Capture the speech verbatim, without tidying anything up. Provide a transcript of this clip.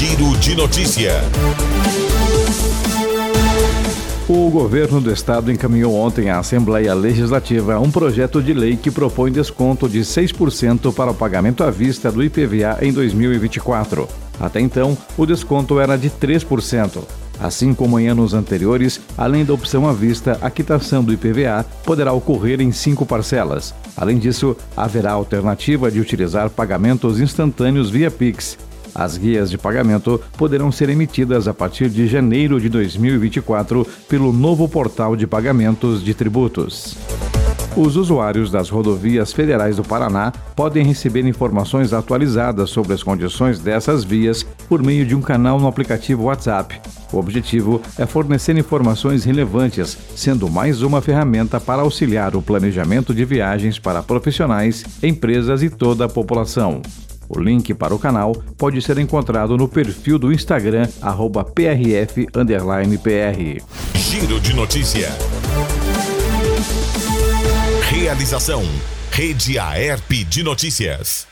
Giro de Notícia. O governo do estado encaminhou ontem à Assembleia Legislativa um projeto de lei que propõe desconto de seis por cento para o pagamento à vista do I P V A em dois mil e vinte e quatro. Até então, o desconto era de três por cento. Assim como em anos anteriores, além da opção à vista, a quitação do I P V A poderá ocorrer em cinco parcelas. Além disso, haverá a alternativa de utilizar pagamentos instantâneos via Pix. As guias de pagamento poderão ser emitidas a partir de janeiro de dois mil e vinte e quatro pelo novo portal de pagamentos de tributos. Os usuários das rodovias federais do Paraná podem receber informações atualizadas sobre as condições dessas vias por meio de um canal no aplicativo WhatsApp. O objetivo é fornecer informações relevantes, sendo mais uma ferramenta para auxiliar o planejamento de viagens para profissionais, empresas e toda a população. O link para o canal pode ser encontrado no perfil do Instagram, arroba prf underline pr. Giro de Notícia. Realização: Rede Aerp de Notícias.